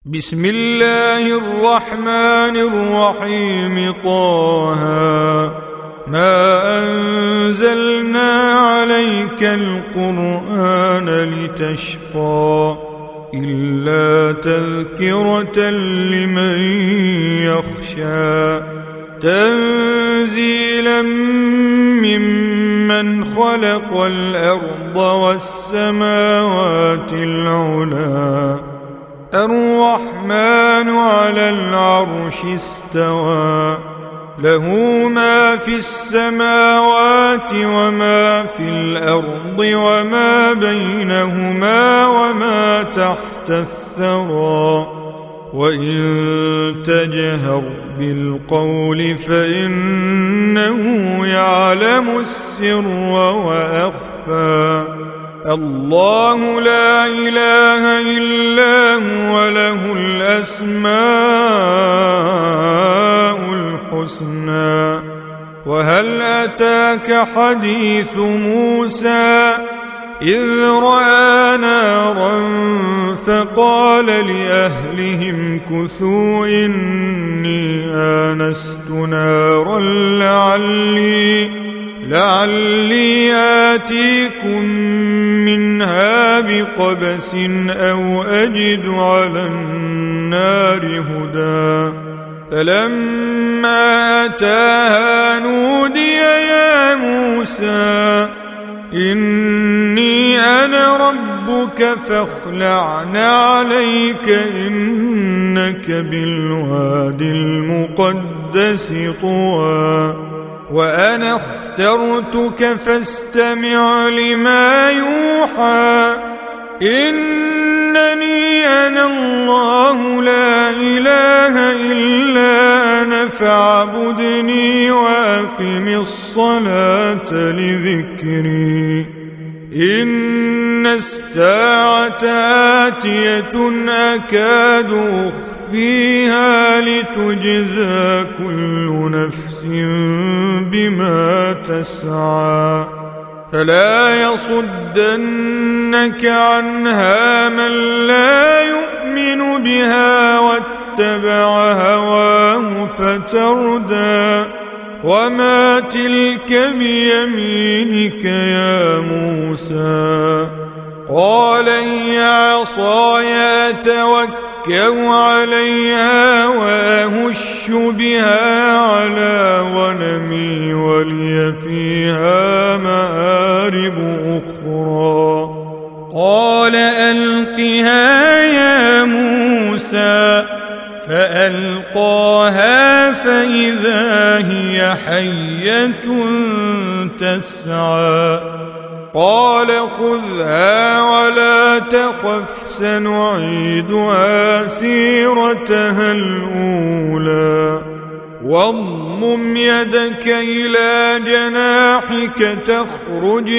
بسم الله الرحمن الرحيم. طه ما أنزلنا عليك القرآن لتشقى إلا تذكرة لمن يخشى تنزيلا ممن خلق الأرض والسماوات العلى الرحمن على العرش استوى له ما في السماوات وما في الأرض وما بينهما وما تحت الثرى وإن تجهر بالقول فإنه يعلم السر وأخفى الله لا إله إلا هو له الأسماء الحسنى. وهل أتاك حديث موسى إذ رأى نارا فقال لأهلهم كثوا إني آنست نارا لعلي آتيكم منها بقبس أو أجد على النار هدى. فلما أتاها نودي يا موسى إني أنا ربك فاخلع نعليك إنك بالوادي المقدس طوى وأنا اخترتك فاستمع لما يوحى إنني أنا الله لا إله إلا أنا فاعبدني وأقم الصلاة لذكري إن الساعة آتية أكاد أخفيها لتجزى كل نفس بما تسعى فلا يصدنك عنها من لا يؤمن بها واتبع هواه فتردى. وما تلك بيمينك يا موسى قال هي عصاي أتوكأ عليها وأهش بها على غنمي ولي فيها مآرب أخرى. قال ألقها يا موسى فألقاها فإذا هي حية تسعى قال خذها ولا تخف سنعيدها سيرتها الأولى واضمم يدك إلى جناحك تخرج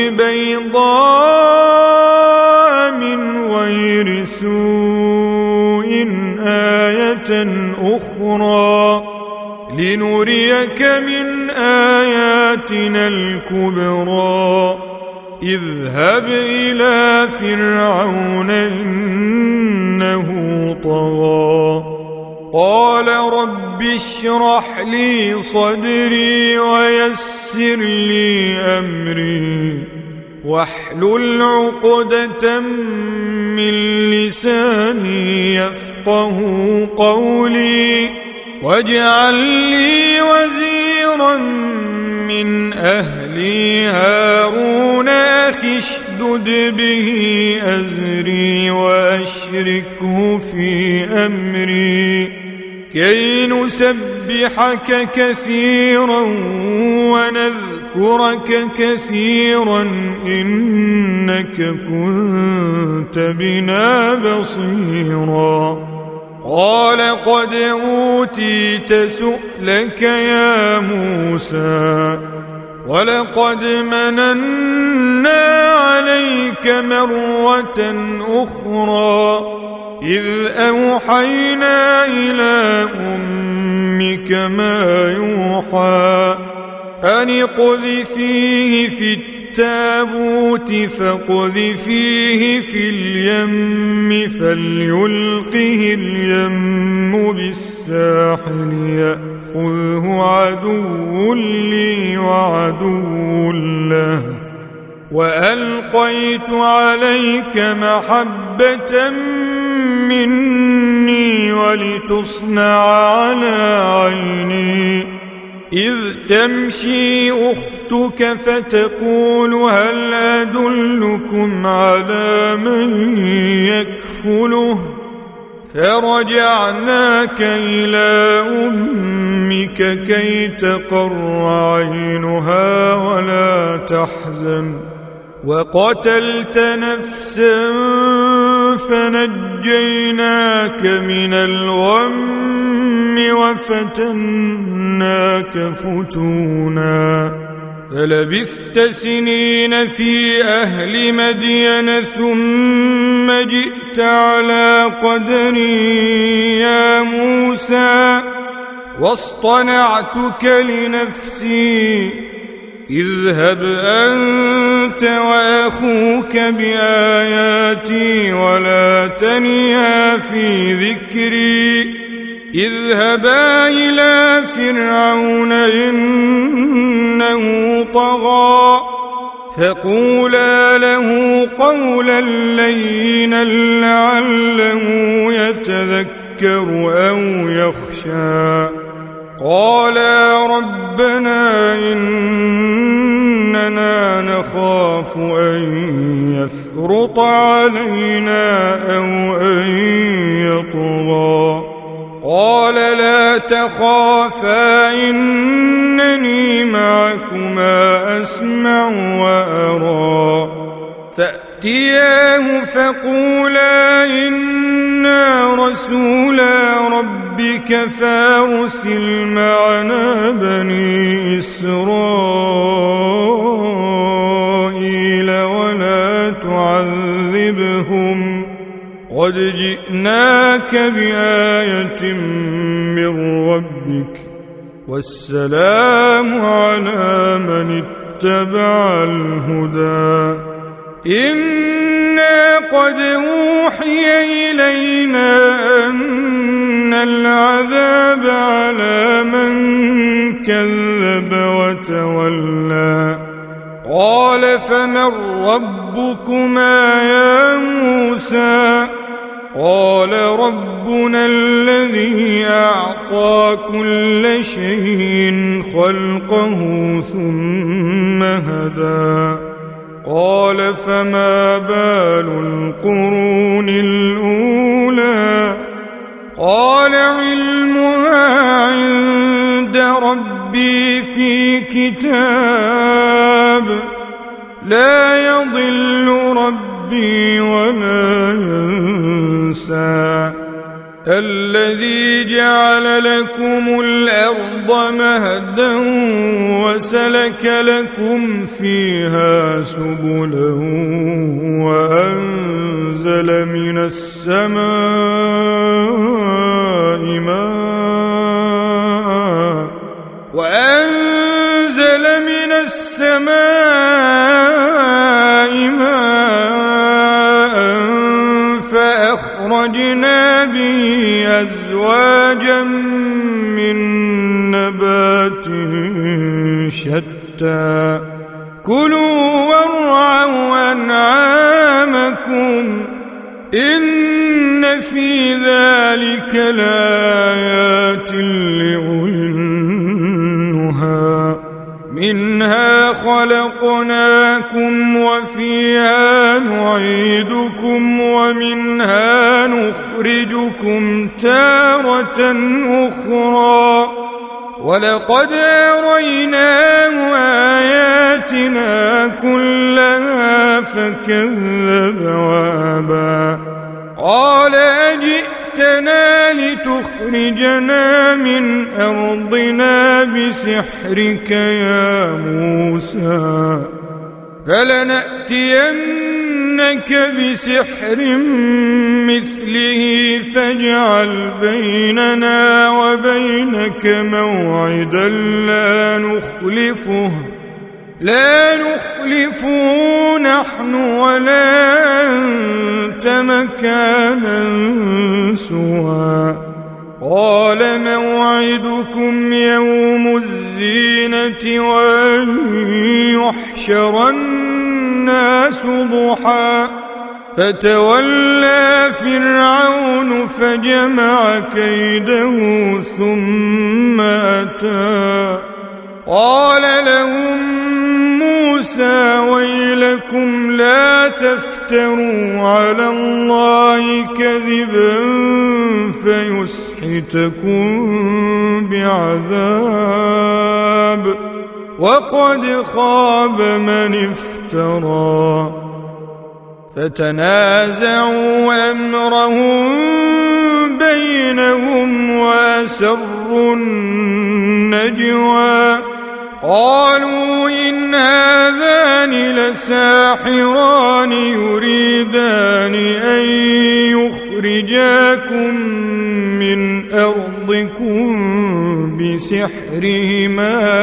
بيضاء من غير سوء آية أخرى لنريك من آياتنا الكبرى. اذهب إلى فرعون إنه طغى قال رب اشرح لي صدري ويسر لي أمري واحلل عقدة من لساني يفقه قولي واجعل لي وزيرا من أهلي هارون أخي اشدد به أزري وأشركه في أمري كي نسبحك كثيرا ونذكرك كثيرا إنك كنت بنا بصيرا. قال قد أوتيت سؤلك يا موسى ولقد مننا عليك مرة أخرى إذ أوحينا إلى أمك ما يوحى أن اقذفيه في التابوت فاقذفيه في اليم فليلقه اليم بالساحل يأخذه عدو لي وعدو له وألقيت عليك محبة مني ولتصنع على عيني إذ تمشي أختك فتقول هل أدلكم على من يكفله فرجعناك إلى أمك كي تقر عينها ولا تحزن وقتلت نفسا فنجيناك من الغم وفتناك فتونا فلبثت سنين في أهل مدين ثم جئت على قدري يا موسى واصطنعتك لنفسي اذهب أنت وأخوك بآياتي ولا تنيا في ذكري اذهبا إلى فرعون إنه طغى فقولا له قولا لينا لعله يتذكر أو يخشى قالا ربنا إننا نخاف أن يفرط علينا أو أن يطغى قال لا تخافا إنني معكما أسمع وأرى فأتياه فقولا إنا رسولا ربك فارسل معنا بني إسرائيل ولا تعذبهم قد جئناك بآية من ربك والسلام على من اتبع الهدى إنا قد أوحي إلينا أن العذاب على من كذب وتولى قال فمن ربكما يا موسى قال ربنا الذي أعطى كل شيء خلقه ثم هدى قال فما بال القرون الأولى قال علمها عند ربي في كتاب لا يضل ربي ولا ينسى الذي جعل لكم الأرض مهدا وسلك لكم فيها سبلا وأنزل من السماء ماء فأخرجنا به أزواجا من نبات شتى كلوا وارعوا أنعامكم إن في ذلك لآيات لأولي النهى منها خلقناكم وفيها نعيدكم ومنها نخرجكم تارة أخرى ولقد أريناه آياتنا كلها فكذب وأبى قال أجئتنا لتخرجنا من أرضنا بسحرك يا موسى فلنأتينك بسحر مثله فاجعل بيننا وبينك موعدا لا لا نخلف نحن ولا أنت مكانا سوى قال موعدكم يوم الزينة وأن يحشر الناس ضحى فتولى فرعون فجمع كيده ثم أتى قال لهم موسى ويلكم لا تفتروا على الله كذبا فيسحتكم بعذاب وقد خاب من افترى فتنازعوا أمرهم بينهم وأسروا النجوى قالوا إن هذان لساحران يريدان أن يخرجاكم من أرضكم بسحرهما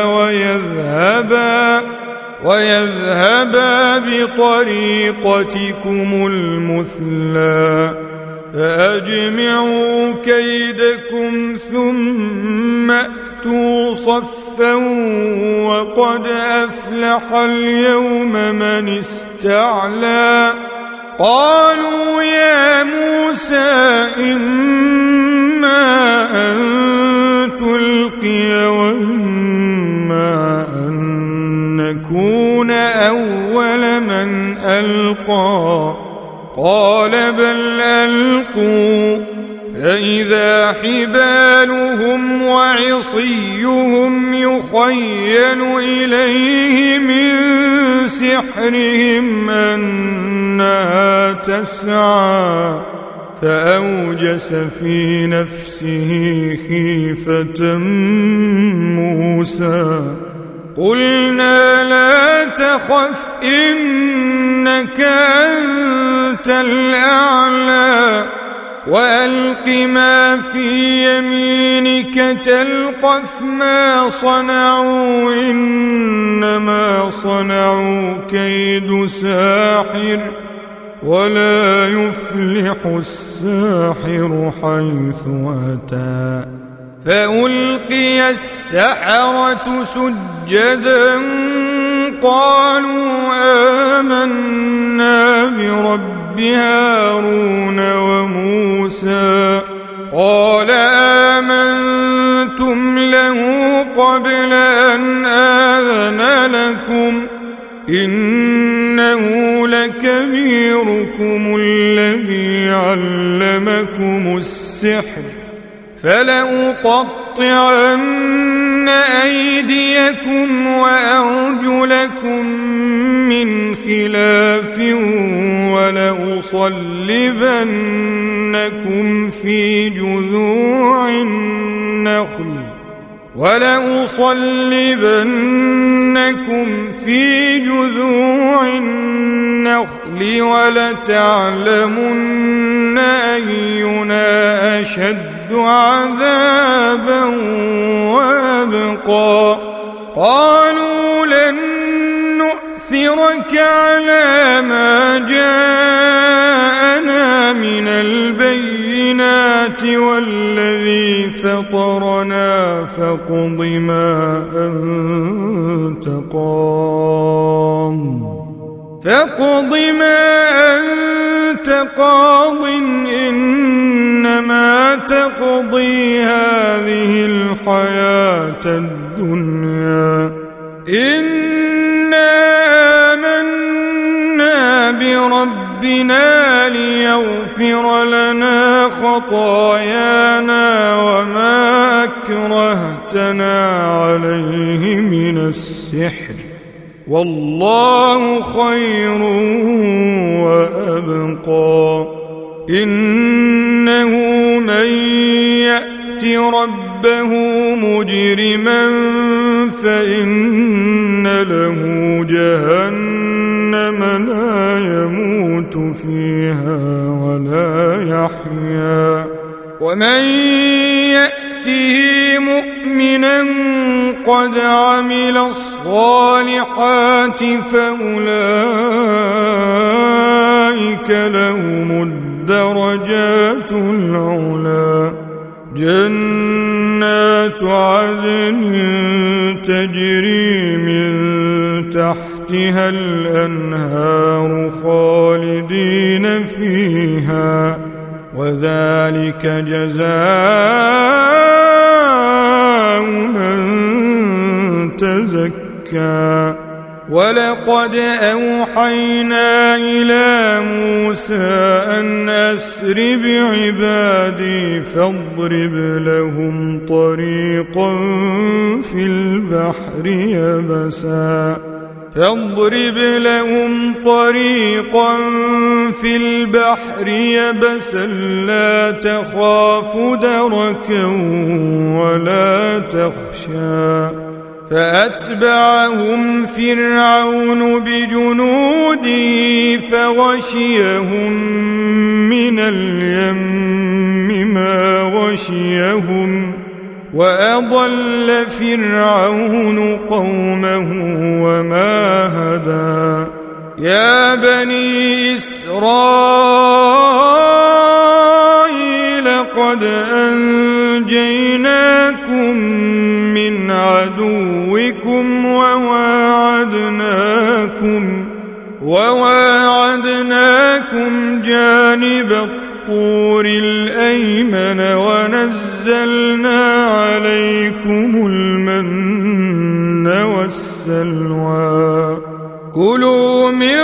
ويذهبا بطريقتكم المثلى فأجمعوا كيدكم ثم أتوا صفا وقد أفلح اليوم من استعلى قالوا يا موسى إما أن تلقي وإما أن نكون أول من ألقى قال بل ألقوا فإذا حبالهم وعصيهم يخيل إليه من سحرهم أنها تسعى فأوجس في نفسه خيفة موسى قلنا لا تخف إنك أنت الأعلى وألق ما في يمينك تلقف ما صنعوا إنما صنعوا كيد ساحر ولا يفلح الساحر حيث أتى فألقي السحرة سجدا قالوا آمنا برب هارون وموسى قال آمنتم له قبل أن آذن لكم إنه لكبيركم الذي علمكم السحر فلأقطعن أيديكم وأرجلكم من خلاف ولأصلبنكم في جذوع النخل ولتعلمن أينا أشد عذابا وأبقى قالوا لن نؤثرك على ما جاءنا من البينات والذي فطرنا فاقض ما أنت قاض إنما تقضي هذه الحياة الدنيا إنا آمنا بربنا ليغفر لنا خطايانا وما أكرهتنا عليه من السحر والله خير وأبقى إنه من يأت ربه مجرما فإن له جهنم لا يموت فيها ولا يحيا ومن يأته مؤمنا مؤمنا قد عمل الصالحات فأولئك لهم الدرجات العلى جنات عدن تجري من تحتها الأنهار خالدين فيها وذلك جزاء من تزكى ولقد أوحينا إلى موسى أن أسر بعبادي فاضرب لهم طريقا في البحر يبسا لا تخاف دركا ولا تخشى فأتبعهم فرعون بجنوده فغشيهم من اليم ما غشيهم وأضل فرعون قومه وما هدى يا بني إسرائيل قد أنجيناكم من عدوكم وواعدناكم جانب الطور الأيمن ونزلنا عليكم المن والسلوى كلوا من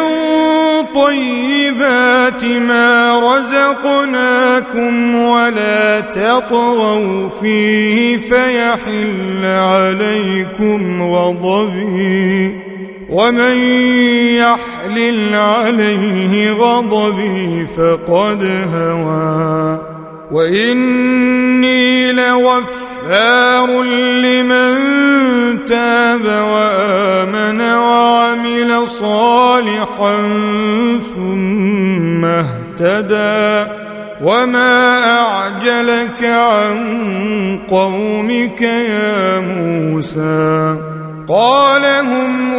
طيبات ما رزقناكم ولا تطغوا فيه فيحل عليكم غضبي ومن يحلل عليه غضبي فقد هوى وإني لغفار لمن تاب وآمن وعمل صالحا ثم اهتدى وما أعجلك عن قومك يا موسى قال هم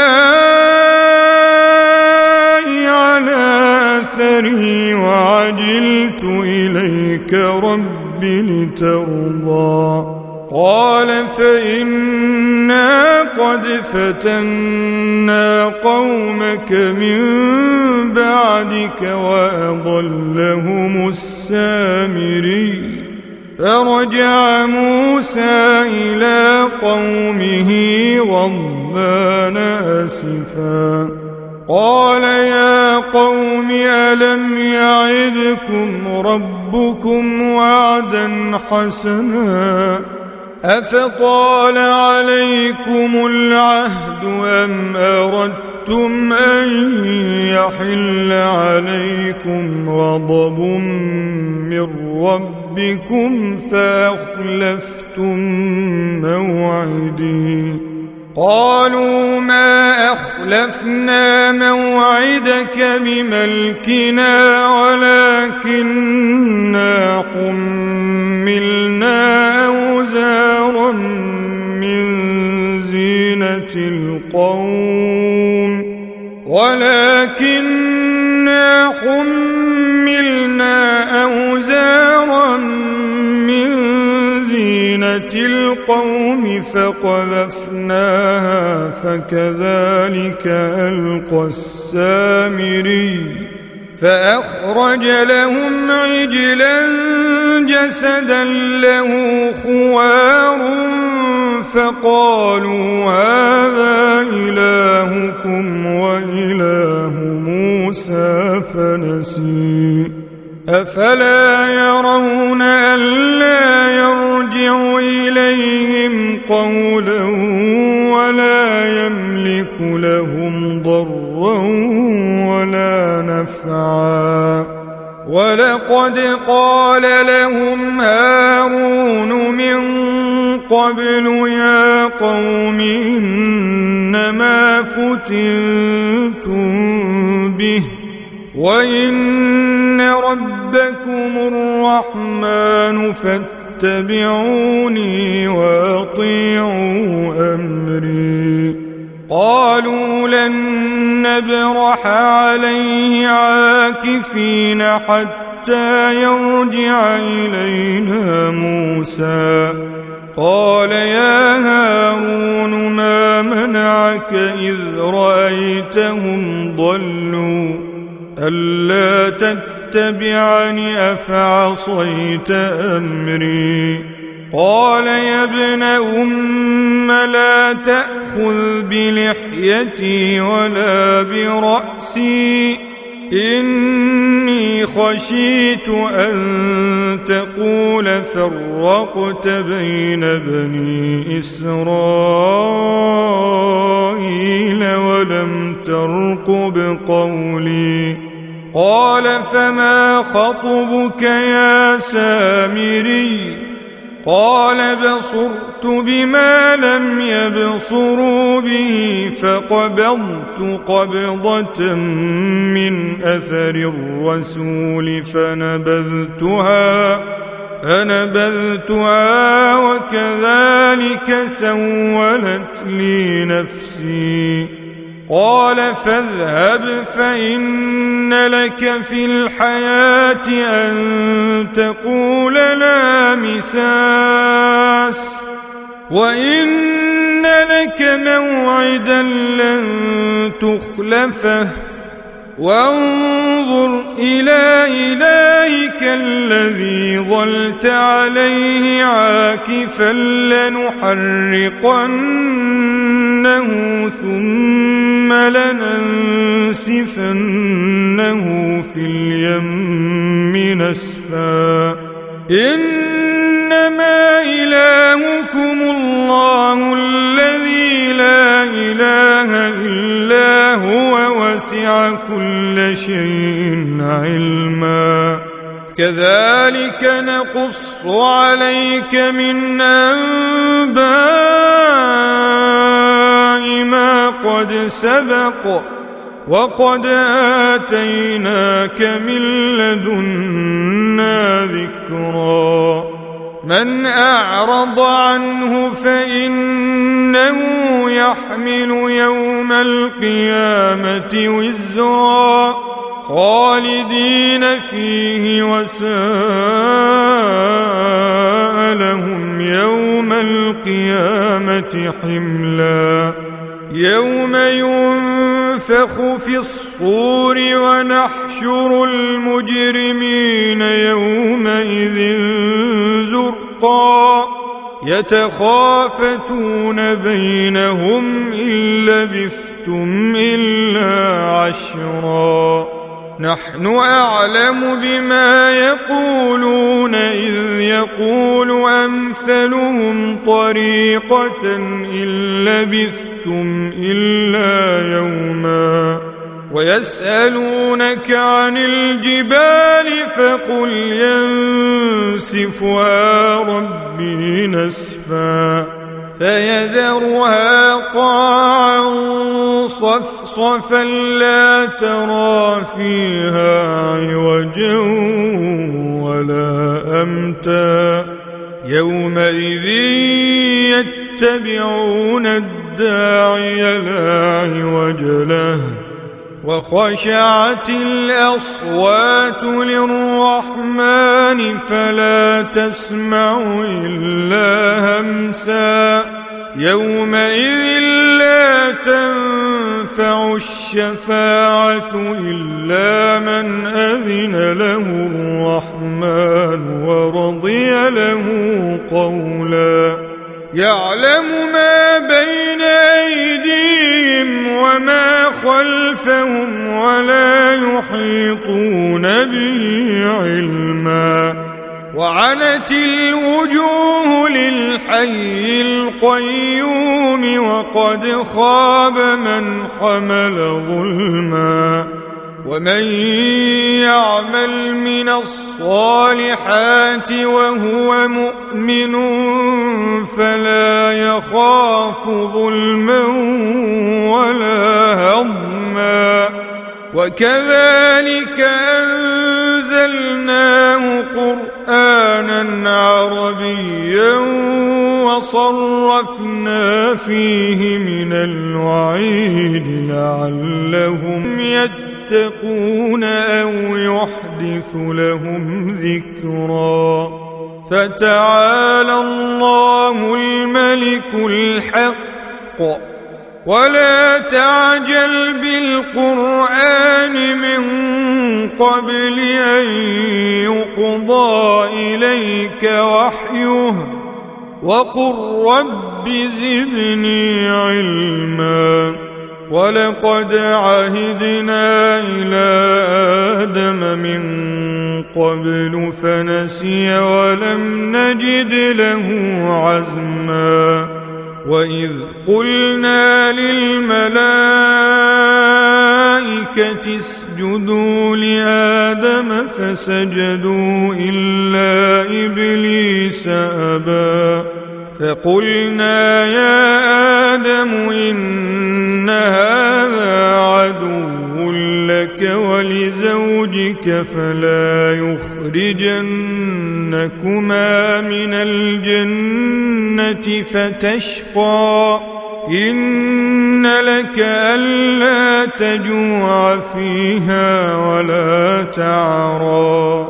أولئك على أثري وعجلت إليك رب لترضى قال فإنا قد فتنا قومك من بعدك وأضلهم السامري فرجع موسى إلى قومه غضبان أسفا قال يا قوم ألم يعدكم ربكم وعدا حسنا أفطال عليكم العهد أم أردتم أن يحل عليكم غضب من ربكم فأخلفتم موعدي قالوا ما أخلفنا موعدك بملكنا ولكننا حملنا أوزارا من زينة القوم فقذفناها فكذلك ألقى السامري فأخرج لهم عجلا جسدا له خوار فقالوا هذا إلهكم وإله موسى فنسي أفلا يرون ألا يرجع إليهم قولا ولا يملك لهم ضرا ولا نفعا ولقد قال لهم هارون من قبل يا قوم إنما فتنتم به وإن ربكم الرحمن فاتبعوني وأطيعوا أمري. قالوا لن نبرح عليه عاكفين حتى يرجع إلينا موسى. قال يا هارون ما منعك إذ رأيتهم ضلوا ألا تتبعني أفعصيت أمري. قال يا ابن لا تأخذ بلحيتي ولا برأسي إني خشيت أن تقول فرقت بين بني إسرائيل ولم ترقب قولي. قال فما خطبك يا سامري؟ قال بصرت بما لم يبصروا به فقبضت قبضة من أثر الرسول فنبذتها وكذلك سولت لي نفسي. قال فاذهب فإن لك في الحياة أن تقول لا مساس وإن لك موعدا لن تخلفه وانظر إلى إلهك الذي ظلت عليه عاكفا لنحرقنه ثم لننسفنه في اليم نسفا. إنما إلهكم الله الذي لا إله إلا هو وسع كل شيء علما. كذلك نقص عليك من أنباء ما قد سبق وقد آتيناك من لدنا ذكرا. من أعرض عنه فإنه يحمل يوم القيامة وزرا خالدين فيه وساء لهم يوم القيامة حملا. يوم ينفخ في الصور ونحشر المجرمين يومئذ زرقا يتخافتون بينهم إن لبثتم إلا عشرا. نحن أعلم بما يقولون إذ يقول أمثلهم طريقة إن لبثتم إلا يوما. ويسألونك عن الجبال فقل ينسفها ربي نسفا فيذرها قاعا صفصفا لا ترى فيها عوجا ولا أمتا. يومئذ يتبعون الداعي لا عوج له وخشعت الأصوات للرحمن فلا تسمع إلا همسا. يومئذ لا تنفع الشفاعة إلا من أذن له الرحمن ورضي له قولا. يعلم ما بين أيديهم وما خلفهم ولا يحيطون به علما. وعنت الوجوه للحي القيوم وقد خاب من حمل ظلما. ومن يعمل من الصالحات وهو مؤمن فلا يخاف ظلما ولا هضما. وكذلك أنزلناه قرآنا عربيا وصرفنا فيه من الوعيد لعلهم يتقون أو يحدث لهم ذكرا فتعالى الله الملك الحق ولا تعجل بالقرآن من قبل أن يقضى إليك وحيه وقل رب زدني علما ولقد عهدنا إلى آدم من قبل فنسي ولم نجد له عزما وإذ قلنا للملائكة اسجدوا لآدم فسجدوا إلا إبليس أبى فقلنا يا آدم إن هذا عدو لك ولزوجك فلا يخرجنكما من الجنة فتشقى إن لك ألا تجوع فيها ولا تعرى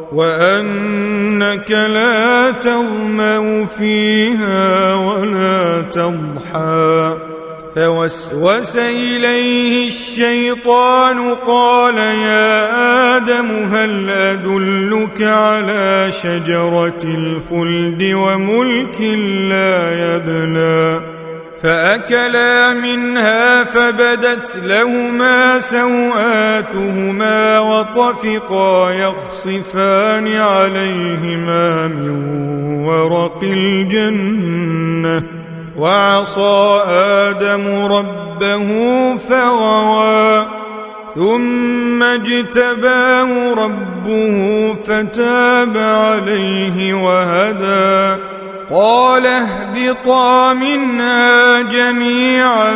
وأنك لا تظمأ فيها ولا تضحى فوسوس إليه الشيطان قال يا آدم هل أدلك على شجرة الخلد وملك لا يبلى فأكلا منها فبدت لهما سوآتهما وطفقا يخصفان عليهما من ورق الجنة وعصى آدم ربه فغوى ثم اجتباه ربه فتاب عليه وهدى قال اهبطا منها جميعا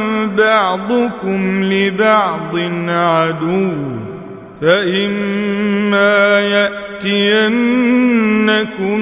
بعضكم لبعض عدو فإما يأتينكم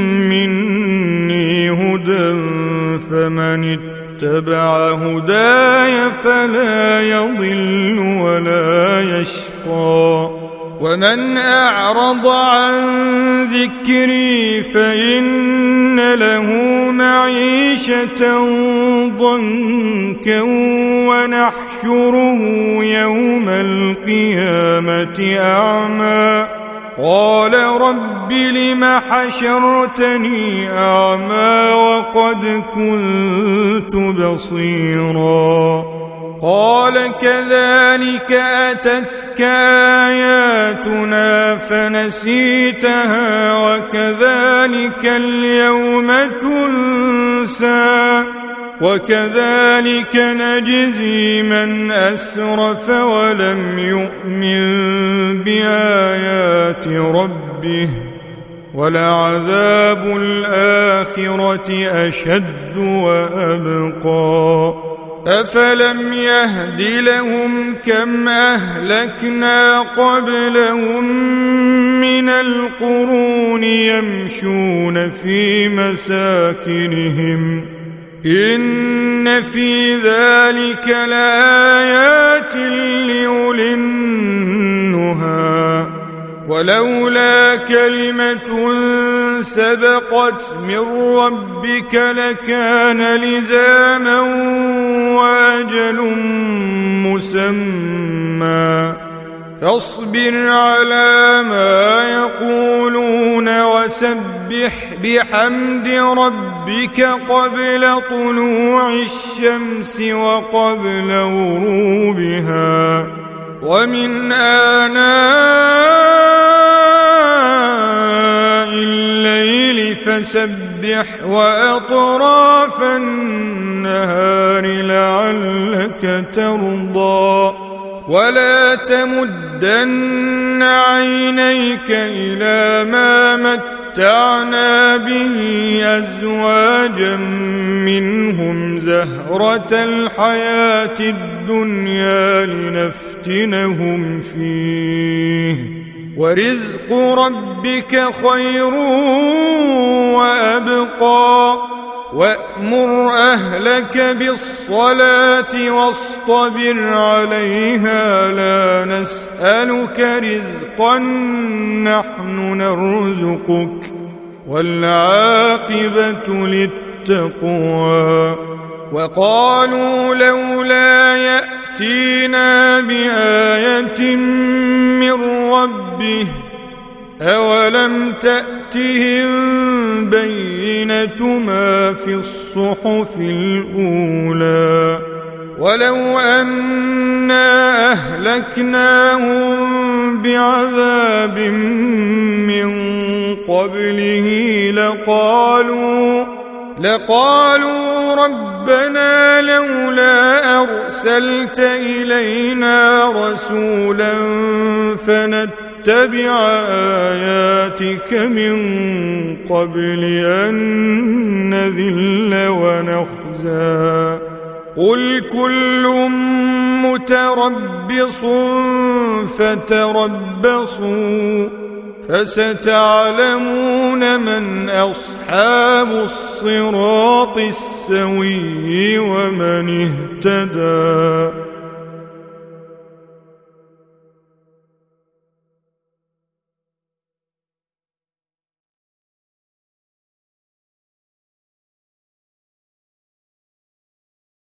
مني هدى فمن اتبع هداي فلا يضل ولا يشقى ومن أعرض عن ذكري فإن له معيشة ضنكا ونحشره يوم القيامة أعمى قال رب لم حشرتني أعمى وقد كنت بصيرا قال كذلك أتتك آياتنا فنسيتها وكذلك اليوم تنسى وكذلك نجزي من أسرف ولم يؤمن بآيات ربه ولعذاب الآخرة أشد وأبقى أفلم يهد لهم كم أهلكنا قبلهم من القرون يمشون في مساكنهم إن في ذلك لآيات لأولي النهى ولولا كلمة سبقت من ربك لكان لزاما وأجل مسمى فاصبر على ما يقولون وسبح بحمد ربك قبل طلوع الشمس وقبل غروبها ومن آناء الليل فسبح وأطراف النهار لعلك ترضى ولا تمدن عينيك إلى ما متعنا به أزواجا منهم زهرة الحياة الدنيا لنفتنهم فيه ورزق ربك خير وأبقى وأمر أهلك بالصلاة واصطبر عليها لا نسألك رزقا نحن نرزقك والعاقبة للتقوى وقالوا لولا يأتينا بآية من ربه أولم تأتهم بينة ما في الصحف الأولى ولو أنا أهلكناهم بعذاب من قبله لقالوا ربنا لولا أرسلت إلينا رسولا فنتبع آياتك من قبل أن نذل ونخزى قل كل متربص فتربصوا فستعلمون من أصحاب الصراط السوي ومن اهتدى.